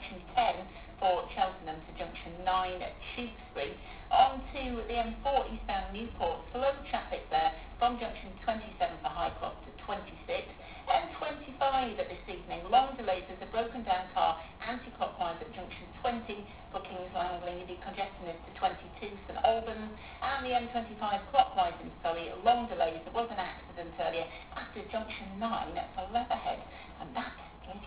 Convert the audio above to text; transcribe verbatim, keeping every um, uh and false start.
junction ten for Cheltenham to junction nine at Tewkesbury. On to the M four eastbound Newport, slow traffic there from junction twenty-seven for Highcroft to twenty-six. M twenty-five at this evening, long delays as a broken down car anti-clockwise at junction twenty for Kings Langley, decongestionist to twenty-two St Albans, and the M twenty-five clockwise in Surrey, long delays. There was an accident earlier after junction nine for Leatherhead, and that's